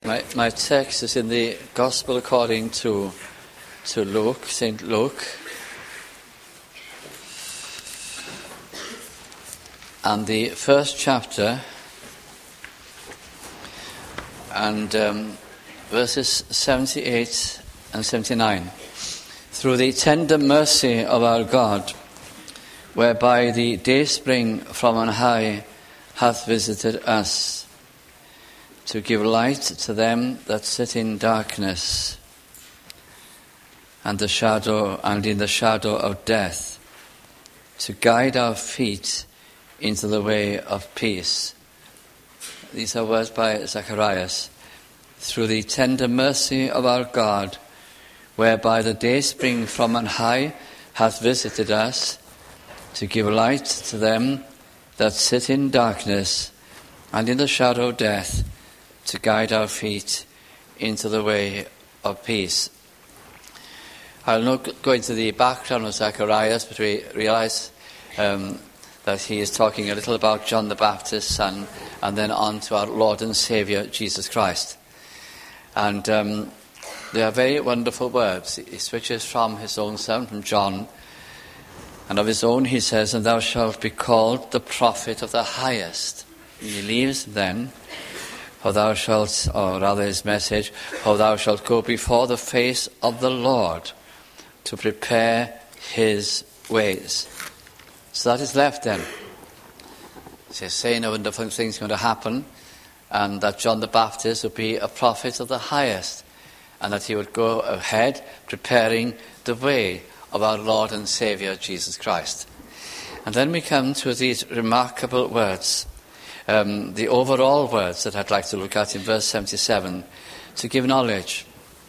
My text is in the Gospel according to Luke, St. Luke. And the first chapter, and verses 78 and 79. Through the tender mercy of our God, whereby the dayspring from on high hath visited us, to give light to them that sit in darkness and in the shadow of death, to guide our feet into the way of peace. These are words by Zacharias. Through the tender mercy of our God, whereby the dayspring from on high hath visited us, to give light to them that sit in darkness and in the shadow of death, to guide our feet into the way of peace. I'll not go into the background of Zacharias, but we realize that he is talking a little about John the Baptist's son, and then on to our Lord and Saviour, Jesus Christ. And they are very wonderful words. He switches from his own son, from John, and of his own he says, "And thou shalt be called the prophet of the highest." He leaves then, "For thou shalt," or rather his message, "For thou shalt go before the face of the Lord to prepare his ways." So that is left then. He's saying a wonderful thing's going to happen, and that John the Baptist would be a prophet of the highest, and that he would go ahead preparing the way of our Lord and Saviour Jesus Christ. And then we come to these remarkable words, the overall words that I'd like to look at in verse 77, to give knowledge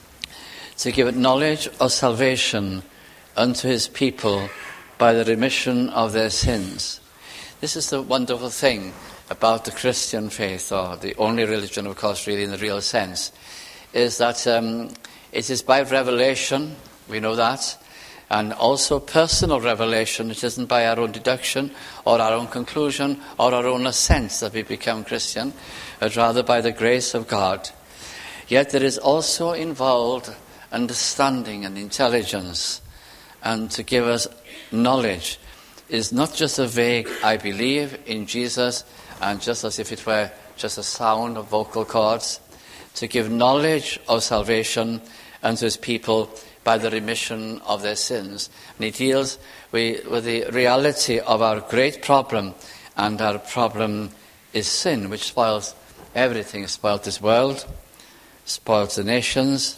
of salvation unto his people by the remission of their sins. This is the wonderful thing about the Christian faith, or the only religion, of course, really in the real sense, is that it is by revelation, we know that, and also personal revelation. It isn't by our own deduction or our own conclusion or our own assent that we become Christian, but rather by the grace of God. Yet there is also involved understanding and intelligence, and to give us knowledge is not just a vague "I believe in Jesus," and just as if it were just a sound of vocal cords. To give knowledge of salvation unto his people by the remission of their sins. And he deals with the reality of our great problem, and our problem is sin, which spoils everything. It spoils this world, spoils the nations,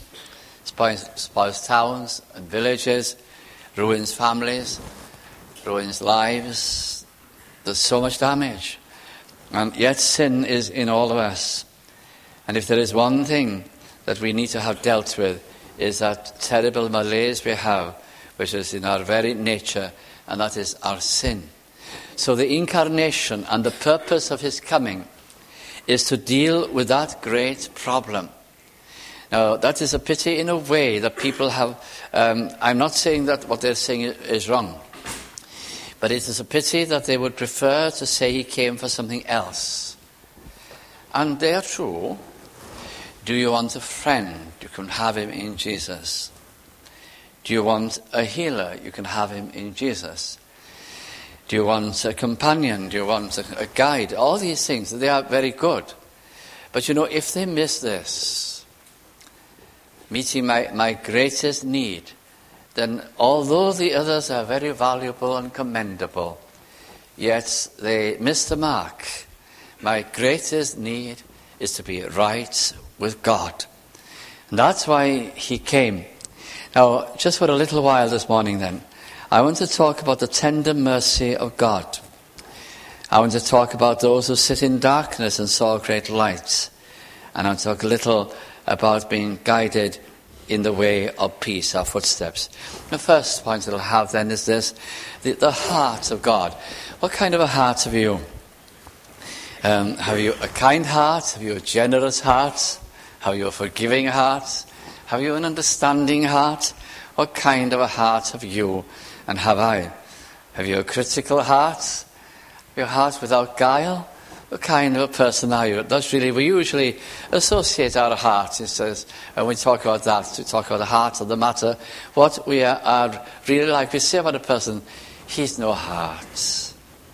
spoils towns and villages, ruins families, ruins lives. There's so much damage. And yet sin is in all of us. And if there is one thing that we need to have dealt with, is that terrible malaise we have, which is in our very nature, and that is our sin. So the incarnation and the purpose of his coming is to deal with that great problem. Now, that is a pity in a way that people have. I'm not saying that what they're saying is wrong, but it is a pity that they would prefer to say he came for something else. And they are true. Do you want a friend? You can have him in Jesus. Do you want a healer? You can have him in Jesus. Do you want a companion? Do you want a guide? All these things, they are very good. But you know, if they miss this, meeting my greatest need, then although the others are very valuable and commendable, yet they miss the mark. My greatest need is to be right with God. And that's why he came. Now, just for a little while this morning then, I want to talk about the tender mercy of God. I want to talk about those who sit in darkness and saw great light. And I'll talk a little about being guided in the way of peace, our footsteps. The first point that I'll have then is this, the heart of God. What kind of a heart have you? Have you a kind heart? Have you a generous heart? Have you a forgiving heart? Have you an understanding heart? What kind of a heart have you and have I? Have you a critical heart? Your heart without guile? kind of a person are you? That's really, we usually associate our hearts, it says, when we talk about that, we talk about the heart of the matter. What we are really like, we say about a person, he's no heart.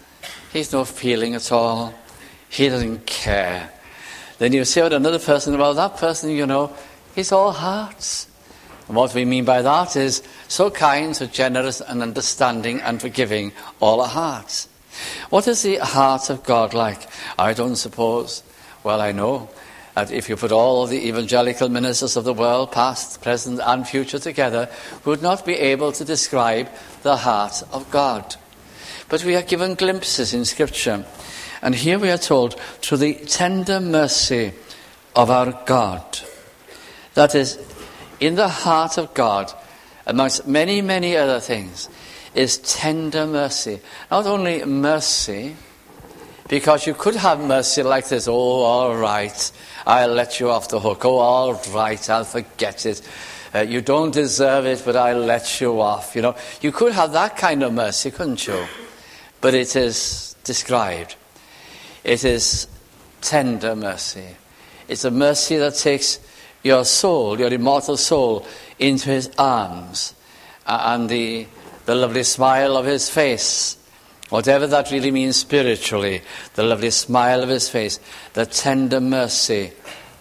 He's no feeling at all. He doesn't care. Then you say about another person, well, that person, he's all hearts. And what we mean by that is so kind, so generous and understanding and forgiving, all our hearts. What is the heart of God like? I don't suppose. Well, I know that if you put all the evangelical ministers of the world, past, present and future together, we would not be able to describe the heart of God. But we are given glimpses in Scripture. And here we are told, through the tender mercy of our God. That is, in the heart of God, amongst many, many other things, is tender mercy. Not only mercy, because you could have mercy like this, oh, all right, I'll let you off the hook. Oh, all right, I'll forget it. You don't deserve it, but I'll let you off. You could have that kind of mercy, couldn't you? But it is described. It is tender mercy. It's a mercy that takes your soul, your immortal soul, into his arms. And the lovely smile of his face, whatever that really means spiritually, the lovely smile of his face, the tender mercy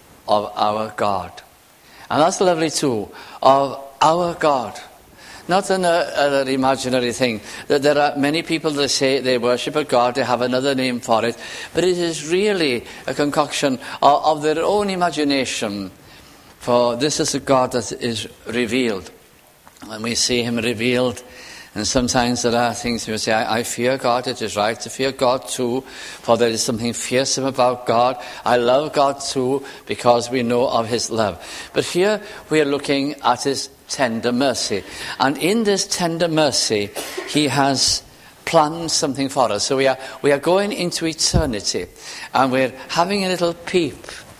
of our God. And that's lovely too, of our God. Not another imaginary thing. There are many people that say they worship a God, they have another name for it, but it is really a concoction of their own imagination. For this is a God that is revealed. When we see him revealed, and sometimes there are things we say, I fear God, it is right to fear God too, for there is something fearsome about God. I love God too, because we know of his love. But here we are looking at his tender mercy. And in this tender mercy, he has planned something for us. So we are going into eternity, and we're having a little peep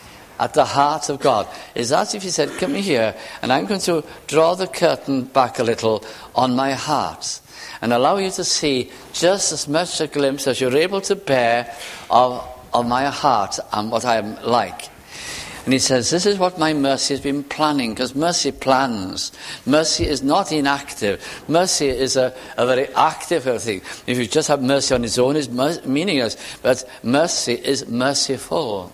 at the heart of God. Is as if he said, come here, and I'm going to draw the curtain back a little on my heart and allow you to see just as much a glimpse as you're able to bear of my heart and what I am like. And he says, this is what my mercy has been planning, because mercy plans. Mercy is not inactive. Mercy is a very active thing. If you just have mercy on its own, it's meaningless. But mercy is merciful.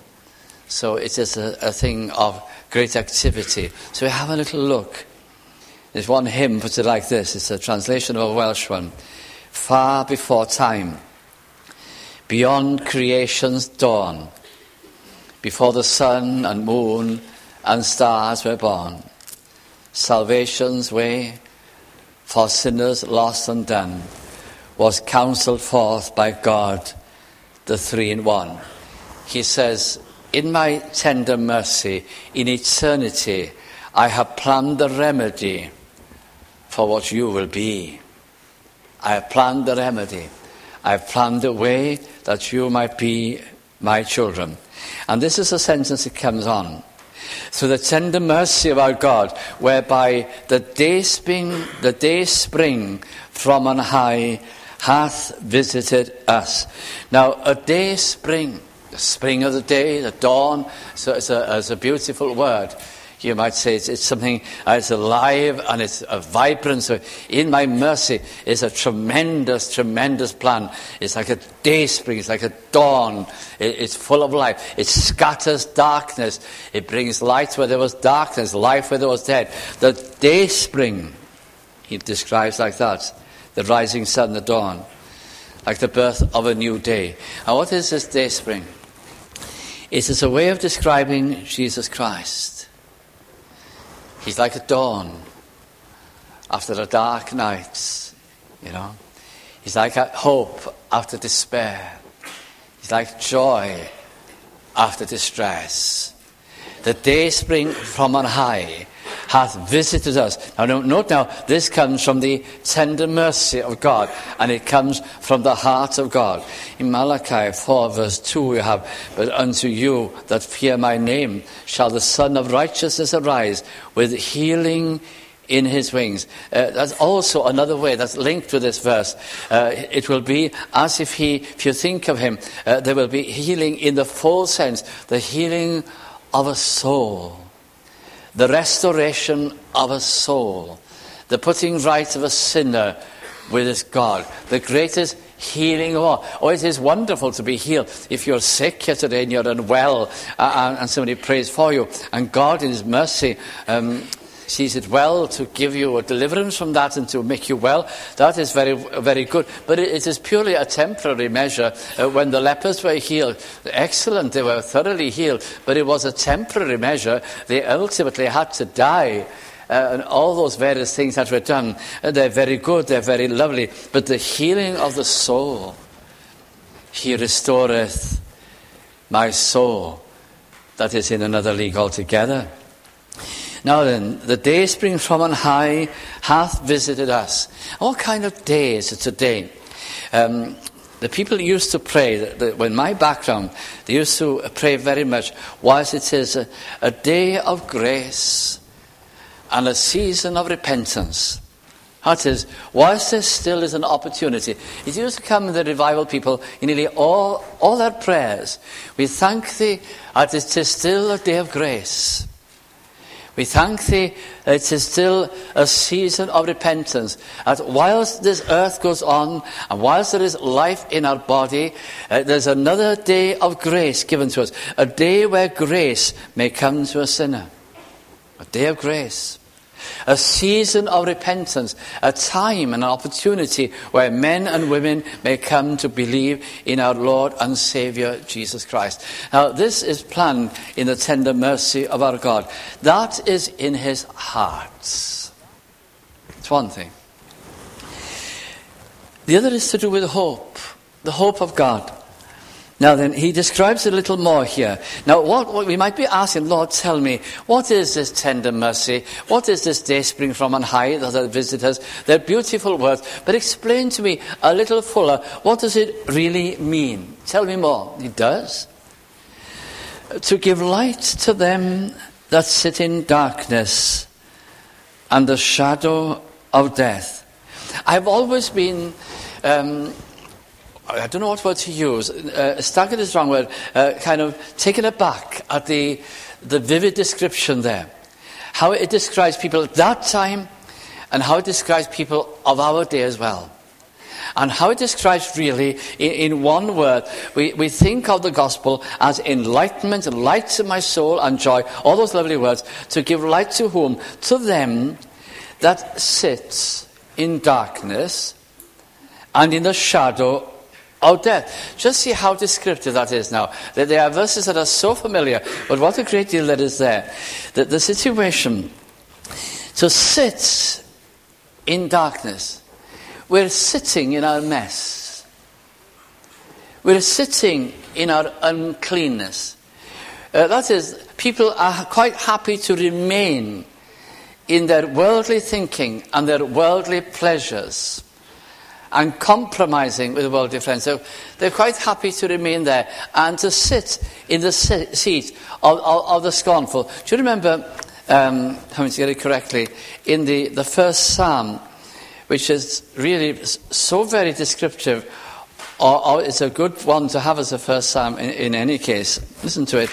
So it is a thing of great activity. So we have a little look. There's one hymn puts it like this. It's a translation of a Welsh one. Far before time, beyond creation's dawn, before the sun and moon and stars were born, salvation's way for sinners lost and done was counselled forth by God, the three-in-one. He says, in my tender mercy, in eternity, I have planned the remedy for what you will be. I have planned the remedy. I have planned the way that you might be my children. And this is a sentence that comes on. So the tender mercy of our God, whereby the day spring from on high hath visited us. Now, a day spring, the spring of the day, the dawn, so it's a beautiful word. You might say it's something, it's alive and it's a vibrant. So in my mercy is a tremendous, tremendous plan. It's like a day spring, it's like a dawn. It's full of life. It scatters darkness. It brings light where there was darkness, life where there was dead. The day spring, he describes like that. The rising sun, the dawn. Like the birth of a new day. And what is this day spring? It is a way of describing Jesus Christ. He's like a dawn after a dark night, He's like a hope after despair. He's like joy after distress. The day spring from on high hath visited us. Now note now, this comes from the tender mercy of God, and it comes from the heart of God. In Malachi 4 verse 2 we have, but unto you that fear my name shall the Son of Righteousness arise with healing in his wings. That's also another way that's linked to this verse. It will be as if you think of him, there will be healing in the full sense, the healing of a soul, the restoration of a soul, the putting right of a sinner with his God, the greatest healing of all. Oh, it is wonderful to be healed. If you're sick here today and you're unwell, and somebody prays for you, and God in his mercy sees it well to give you a deliverance from that and to make you well, that is very, very good. But it is purely a temporary measure. When the lepers were healed, excellent, they were thoroughly healed, but it was a temporary measure. They ultimately had to die. And all those various things that were done, they're very good, they're very lovely. But the healing of the soul, he restoreth my soul, that is in another league altogether. Now then, the day spring from on high hath visited us. What kind of day is it today? The people used to pray, in my background, they used to pray very much, whilst it is a day of grace and a season of repentance. That is, whilst there still is an opportunity. It used to come in the revival people in nearly all their prayers. We thank thee that it is still a day of grace. We thank thee that it is still a season of repentance. That whilst this earth goes on, and whilst there is life in our body, there's another day of grace given to us. A day where grace may come to a sinner. A day of grace. A season of repentance, a time and an opportunity where men and women may come to believe in our Lord and Saviour Jesus Christ. Now this is planned in the tender mercy of our God. That is in his heart. It's one thing. The other is to do with hope, the hope of God. Now then, he describes it a little more here. Now, what we might be asking, Lord, tell me, what is this tender mercy? What is this day spring from on high that has visited us? They're beautiful words, but explain to me a little fuller, what does it really mean? Tell me more. It does. To give light to them that sit in darkness and the shadow of death. I've always been... I don't know what word to use. Staggered is the wrong word. Kind of taken aback at the vivid description there. How it describes people at that time and how it describes people of our day as well. And how it describes really, in one word, we think of the gospel as enlightenment, light to my soul and joy. All those lovely words. To give light to whom? To them that sit in darkness and in the shadow of death. Just see how descriptive that is now. There are verses that are so familiar, but what a great deal that is there. The situation to sit in darkness. We're sitting in our mess. We're sitting in our uncleanness. That is, people are quite happy to remain in their worldly thinking and their worldly pleasures, and compromising with worldly friends. So they're quite happy to remain there and to sit in the seat of the scornful. Do you remember, having to get it correctly, in the first psalm, which is really so very descriptive, or it's a good one to have as a first psalm in any case. Listen to it.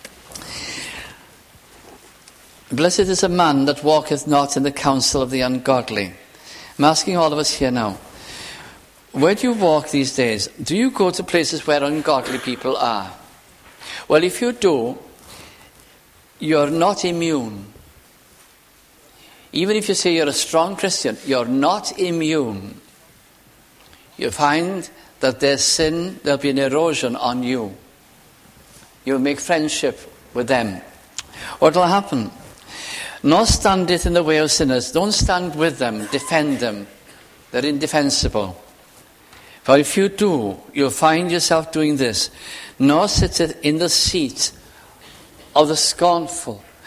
Blessed is a man that walketh not in the counsel of the ungodly. I'm asking all of us here now, where do you walk these days? Do you go to places where ungodly people are? Well, if you do, you're not immune. Even if you say you're a strong Christian, you're not immune. You find that there's sin, there'll be an erosion on you. You'll make friendship with them. What will happen? Nor standeth in the way of sinners. Don't stand with them, defend them. They're indefensible. For if you do, you'll find yourself doing this. Nor sitteth in the seat of the scornful.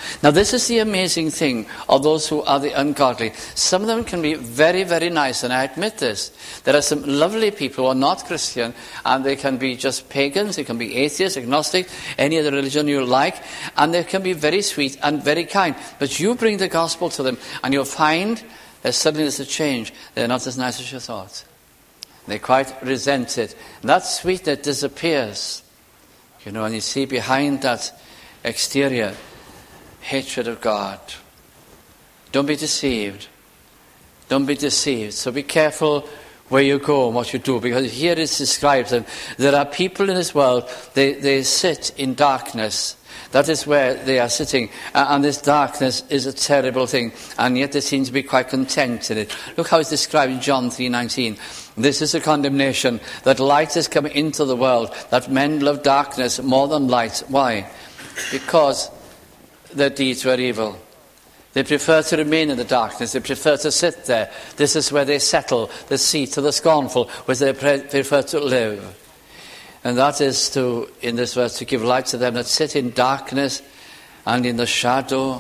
Now, this is the amazing thing of those who are the ungodly. Some of them can be very, very nice, and I admit this. There are some lovely people who are not Christian, and they can be just pagans, they can be atheists, agnostic, any other religion you like, and they can be very sweet and very kind. But you bring the gospel to them, and you'll find that suddenly there's a change. They're not as nice as you thought. They quite resent it. And that sweetness disappears. And you see behind that exterior hatred of God. Don't be deceived. Don't be deceived. So be careful where you go and what you do, because here it describes that there are people in this world, they sit in darkness. That is where they are sitting, and this darkness is a terrible thing, and yet they seem to be quite content in it. Look how it's described in John 3:19. This is a condemnation, that light has come into the world, that men love darkness more than light. Why? Because their deeds were evil. They prefer to remain in the darkness. They prefer to sit there. This is where they settle, the seat of the scornful, where they prefer to live. And that is to, in this verse, to give light to them that sit in darkness and in the shadow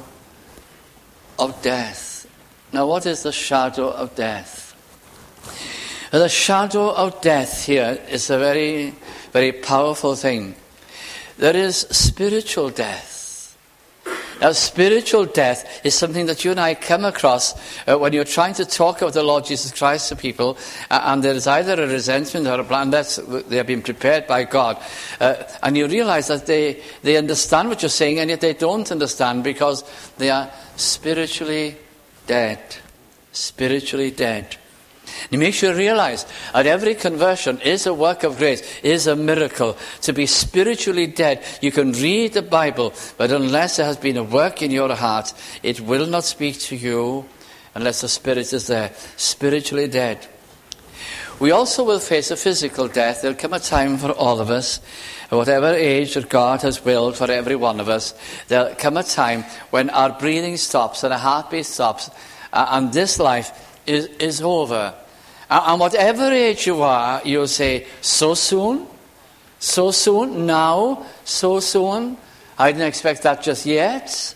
of death. Now, what is the shadow of death? The shadow of death here is a very, very powerful thing. There is spiritual death. Now, spiritual death is something that you and I come across when you're trying to talk about the Lord Jesus Christ to people, and there is either a resentment or a plan that they have been prepared by God, and you realize that they understand what you're saying, and yet they don't understand because they are spiritually dead. Spiritually dead. It makes you realize that every conversion is a work of grace, is a miracle. To be spiritually dead, you can read the Bible, but unless there has been a work in your heart, it will not speak to you unless the Spirit is there. Spiritually dead. We also will face a physical death. There'll come a time for all of us, at whatever age that God has willed for every one of us, there'll come a time when our breathing stops and our heartbeat stops, and this life is over. And whatever age you are, you'll say, so soon? So soon? Now? So soon? I didn't expect that just yet.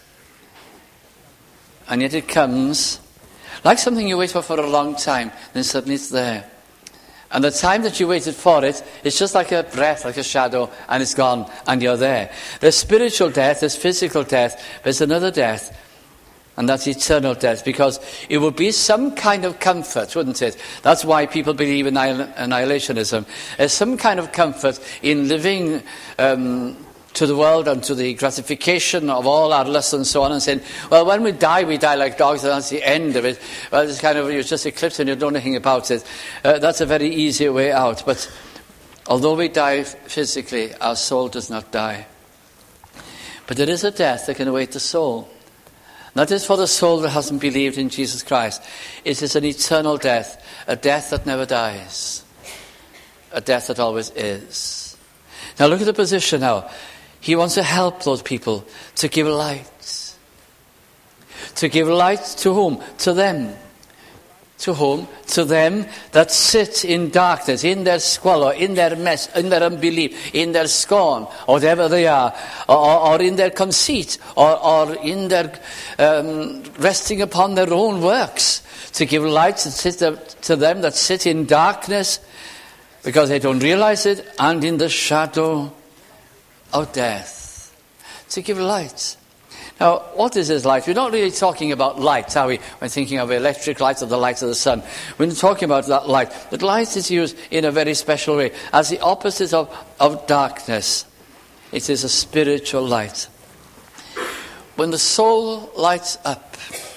And yet it comes like something you wait for a long time, then suddenly it's there. And the time that you waited for it, it's just like a breath, like a shadow, and it's gone, and you're there. There's spiritual death, there's physical death, but there's another death. And that's eternal death, because it would be some kind of comfort, wouldn't it? That's why people believe in annihilationism. There's some kind of comfort in living to the world and to the gratification of all our lusts and so on, and saying, well, when we die like dogs, and that's the end of it. Well, it's kind of, you're just eclipsed and you don't know anything about it. That's a very easy way out. But although we die physically, our soul does not die. But there is a death that can await the soul. That is for the soul that hasn't believed in Jesus Christ. It is an eternal death, a death that never dies, a death that always is. Now look at the position now. He wants to help those people to give light. To give light to whom? To them. To whom? To them that sit in darkness, in their squalor, in their mess, in their unbelief, in their scorn, or whatever they are, or in their conceit, or in their resting upon their own works. To give light to them that sit in darkness, because they don't realize it, and in the shadow of death. To give light. Now, what is this light? We're not really talking about light, are we? When thinking of electric light or the light of the sun. We're not talking about that light. But light is used in a very special way. As the opposite of darkness. It is a spiritual light. When the soul lights up.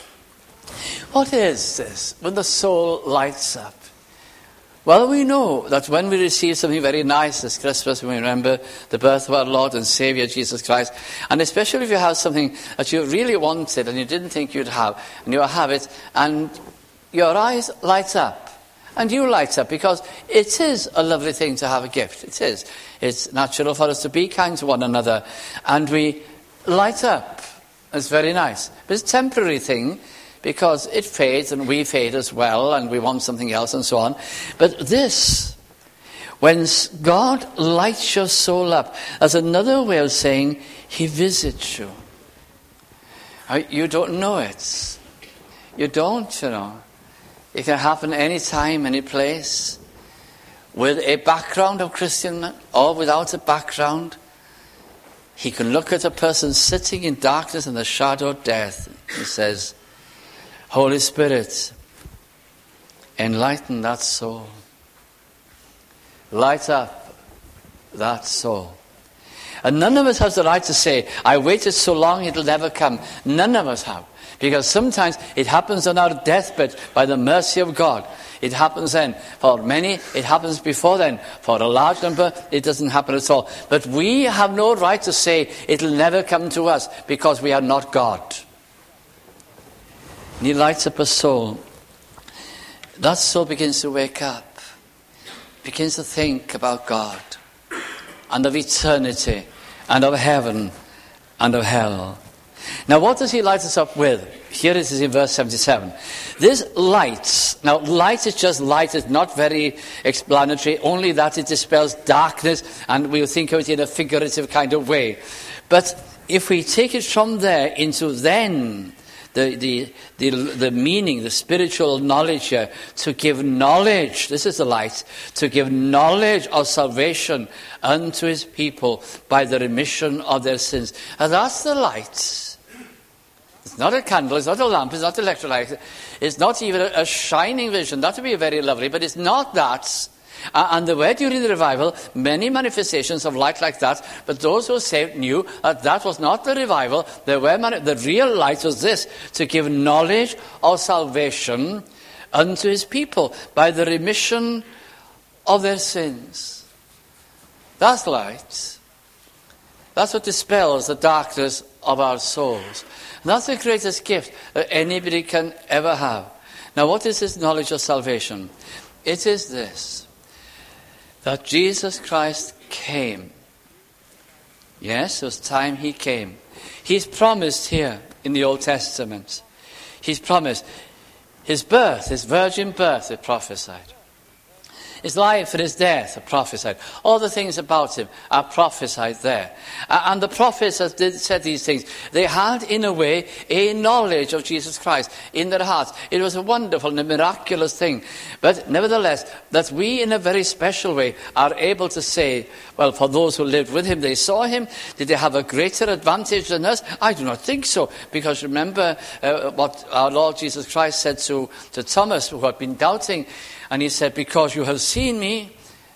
What is this? When the soul lights up. Well, we know that when we receive something very nice this Christmas, when we remember the birth of our Lord and Saviour Jesus Christ, and especially if you have something that you really wanted and you didn't think you'd have, and you have it, and your eyes light up, and you light up, because it is a lovely thing to have a gift. It is. It's natural for us to be kind to one another, and we light up. It's very nice. But it's a temporary thing, because it fades and we fade as well, and we want something else and so on. But this, when God lights your soul up, that's another way of saying He visits you. You don't know it. You don't, you know. It can happen any time, any place. With a background of Christian or without a background. He can look at a person sitting in darkness and the shadow of death. He says, Holy Spirit, enlighten that soul. Light up that soul. And none of us has the right to say, I waited so long it'll never come. None of us have. Because sometimes it happens on our deathbed by the mercy of God. It happens then. For many, it happens before then. For a large number, it doesn't happen at all. But we have no right to say it'll never come to us because we are not God. And he lights up a soul. That soul begins to wake up. Begins to think about God. And of eternity. And of heaven. And of hell. Now what does he light us up with? Here it is in verse 77. This light, now light is just light, it's not very explanatory, only that it dispels darkness, and we'll think of it in a figurative kind of way. But if we take it from there into then the meaning, the spiritual knowledge here, to give knowledge, this is the light, to give knowledge of salvation unto his people by the remission of their sins. And that's the light. It's not a candle, it's not a lamp, it's not electrolyte, it's not even a shining vision. That would be very lovely, but it's not that. And there were during the revival many manifestations of light like that, but those who were saved knew that that was not the revival. The real light was this, to give knowledge of salvation unto his people by the remission of their sins. That's light. That's what dispels the darkness of our souls. And that's the greatest gift that anybody can ever have. Now, what is this knowledge of salvation? It is this, that Jesus Christ came. Yes, it was time he came. He's promised here in the Old Testament. He's promised his birth, his virgin birth, it prophesied. His life and his death are prophesied. All the things about him are prophesied there. And the prophets, as they said these things, they had, in a way, a knowledge of Jesus Christ in their hearts. It was a wonderful and a miraculous thing. But nevertheless, that we, in a very special way, are able to say, well, for those who lived with him, they saw him. Did they have a greater advantage than us? I do not think so. Because remember what our Lord Jesus Christ said to Thomas, who had been doubting. And he said, because you have seen me,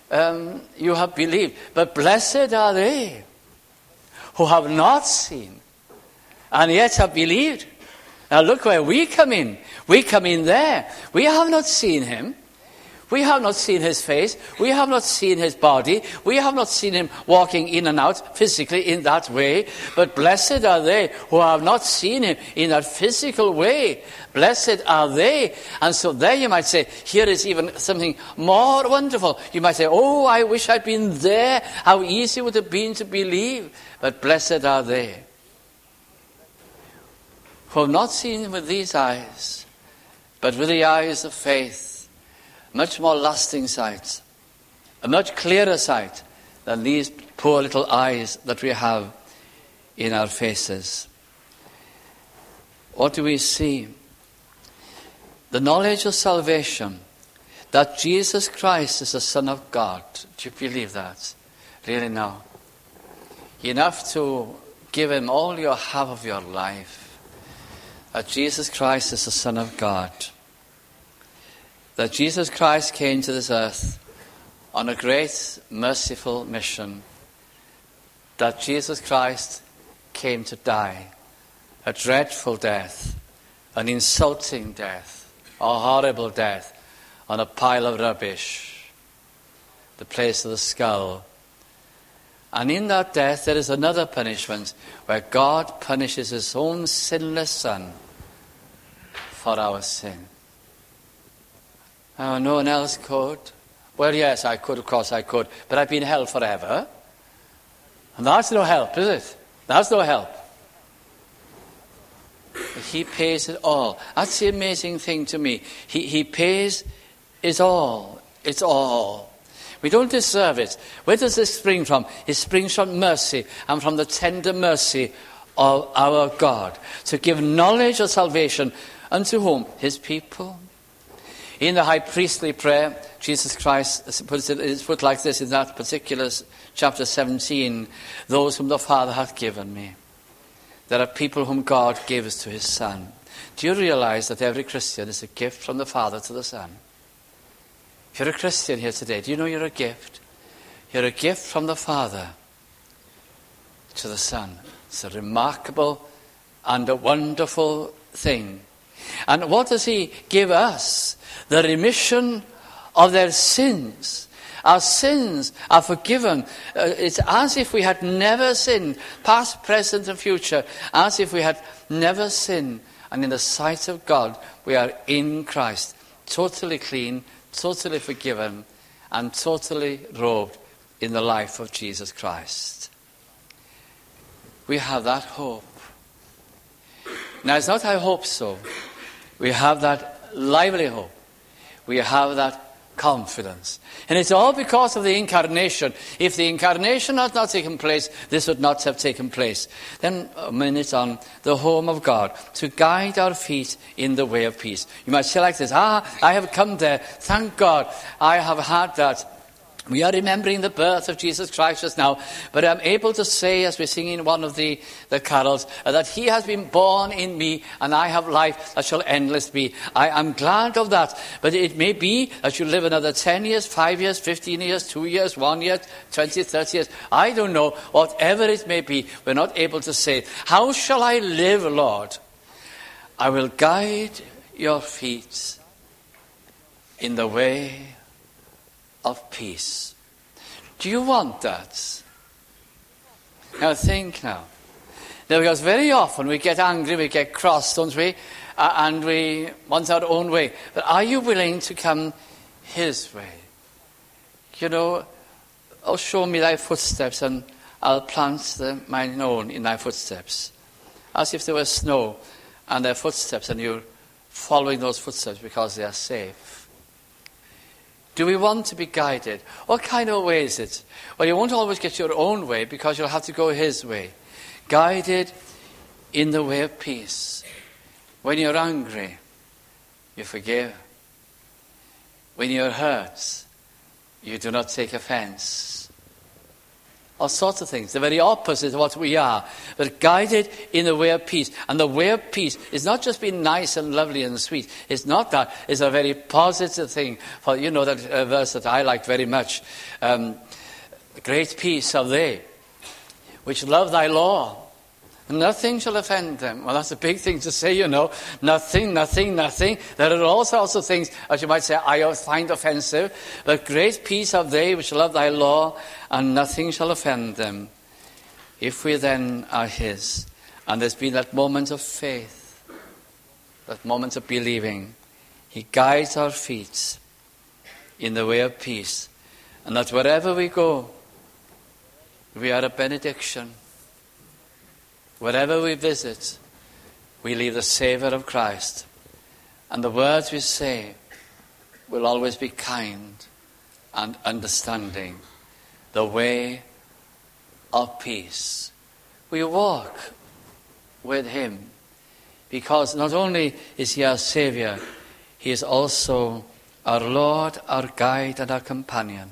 you have believed. But blessed are they who have not seen and yet have believed. Now look where we come in. We come in there. We have not seen him. We have not seen his face. We have not seen his body. We have not seen him walking in and out physically in that way. But blessed are they who have not seen him in that physical way. Blessed are they. And so there you might say, here is even something more wonderful. You might say, oh, I wish I'd been there. How easy would it have been to believe. But blessed are they who have not seen him with these eyes, but with the eyes of faith. Much more lasting sight, a much clearer sight than these poor little eyes that we have in our faces. What do we see? The knowledge of salvation, that Jesus Christ is the Son of God. Do you believe that? Really now? Enough to give him all you have of your life. That Jesus Christ is the Son of God. That Jesus Christ came to this earth on a great, merciful mission. That Jesus Christ came to die a dreadful death, an insulting death, a horrible death on a pile of rubbish, the place of the skull. And in that death there is another punishment where God punishes his own sinless Son for our sin. Oh, no one else could. Well, yes, I could, of course I could, but I've been in hell forever. And that's no help, is it? That's no help. But he pays it all. That's the amazing thing to me. He pays it all. It's all. We don't deserve it. Where does this spring from? It springs from mercy and from the tender mercy of our God, to give knowledge of salvation unto whom? His people. In the high priestly prayer, Jesus Christ puts it, it's put like this in that particular chapter 17, those whom the Father hath given me. There are people whom God gives to his Son. Do you realize that every Christian is a gift from the Father to the Son? If you're a Christian here today, do you know you're a gift? You're a gift from the Father to the Son. It's a remarkable and a wonderful thing. And what does he give us? The remission of their sins. Our sins are forgiven. It's as if we had never sinned, past, present, and future, as if we had never sinned. And in the sight of God, we are in Christ, totally clean, totally forgiven, and totally robed in the life of Jesus Christ. We have that hope. Now, it's not I hope so. We have that lively hope. We have that confidence. And it's all because of the incarnation. If the incarnation had not taken place, this would not have taken place. Then a minute on the home of God, to guide our feet in the way of peace. You might say like this, I have come there. Thank God I have had that. We are remembering the birth of Jesus Christ just now, but I'm able to say, as we sing in one of the carols, that he has been born in me, and I have life that shall endless be. I am glad of that, but it may be that you live another 10 years, 5 years, 15 years, 2 years, 1 year, 20, 30 years. I don't know. Whatever it may be, we're not able to say. How shall I live, Lord? I will guide your feet in the way of peace. Do you want that? Now think now. Now, because very often we get angry, we get cross, don't we? And we want our own way. But are you willing to come his way? You know, oh, show me thy footsteps, and I'll plant mine own in thy footsteps. As if there was snow and their footsteps, and you're following those footsteps because they are safe. Do we want to be guided? What kind of way is it? Well, you won't always get your own way because you'll have to go his way. Guided in the way of peace. When you're angry, you forgive. When you're hurt, you do not take offense. All sorts of things. The very opposite of what we are. But guided in the way of peace. And the way of peace is not just being nice and lovely and sweet. It's not that. It's a very positive thing. For you know that verse that I like very much. Great peace are they which love thy law. Nothing shall offend them. Well, that's a big thing to say, you know. Nothing, nothing, nothing. There are all sorts of things, as you might say, I find offensive. But great peace are they which love thy law, and nothing shall offend them. If we then are his, and there's been that moment of faith, that moment of believing, he guides our feet in the way of peace. And that wherever we go, we are a benediction. Wherever we visit, we leave the savour of Christ. And the words we say will always be kind and understanding. The way of peace. We walk with him because not only is he our Saviour, he is also our Lord, our guide, and our companion.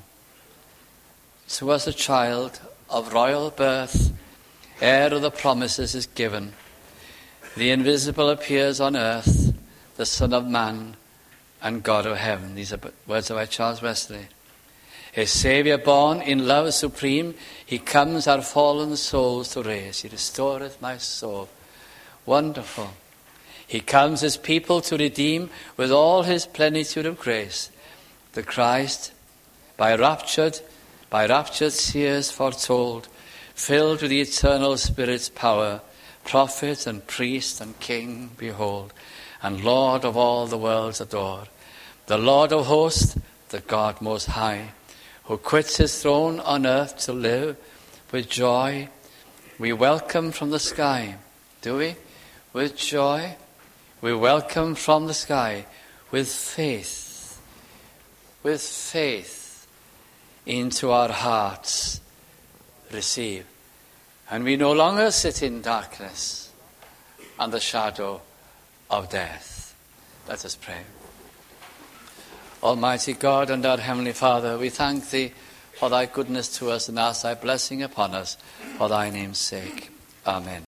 So as a child of royal birth, heir of the promises is given. The invisible appears on earth, the Son of Man and God of heaven. These are words by Charles Wesley. A Saviour born in love supreme, he comes our fallen souls to raise. He restoreth my soul. Wonderful. He comes his people to redeem with all his plenitude of grace. The Christ, by raptured seers foretold, filled with the eternal Spirit's power, prophet and priest and king, behold, and Lord of all the worlds adore, the Lord of hosts, the God most high, who quits his throne on earth to live with joy, we welcome from the sky. Do we? With joy, we welcome from the sky, with faith into our hearts receive. And we no longer sit in darkness and the shadow of death. Let us pray. Almighty God and our Heavenly Father, we thank Thee for Thy goodness to us and ask Thy blessing upon us for Thy name's sake. Amen.